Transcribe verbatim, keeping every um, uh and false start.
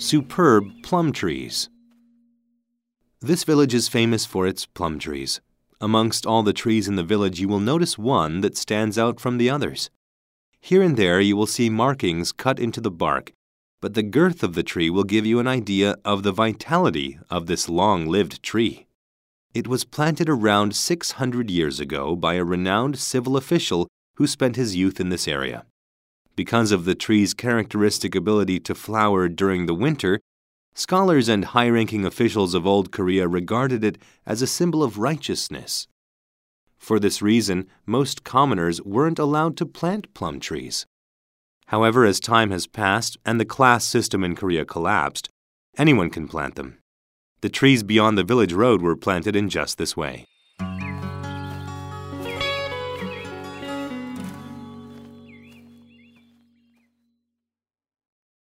Superb plum trees. This village is famous for its plum trees. Amongst all the trees in the village, you will notice one that stands out from the others. Here and there you will see markings cut into the bark, but the girth of the tree will give you an idea of the vitality of this long-lived tree. It was planted around six hundred years ago by a renowned civil official who spent his youth in this area. Because of the tree's characteristic ability to flower during the winter, scholars and high-ranking officials of old Korea regarded it as a symbol of righteousness. For this reason, most commoners weren't allowed to plant plum trees. However, as time has passed and the class system in Korea collapsed, anyone can plant them. The trees beyond the village road were planted in just this way.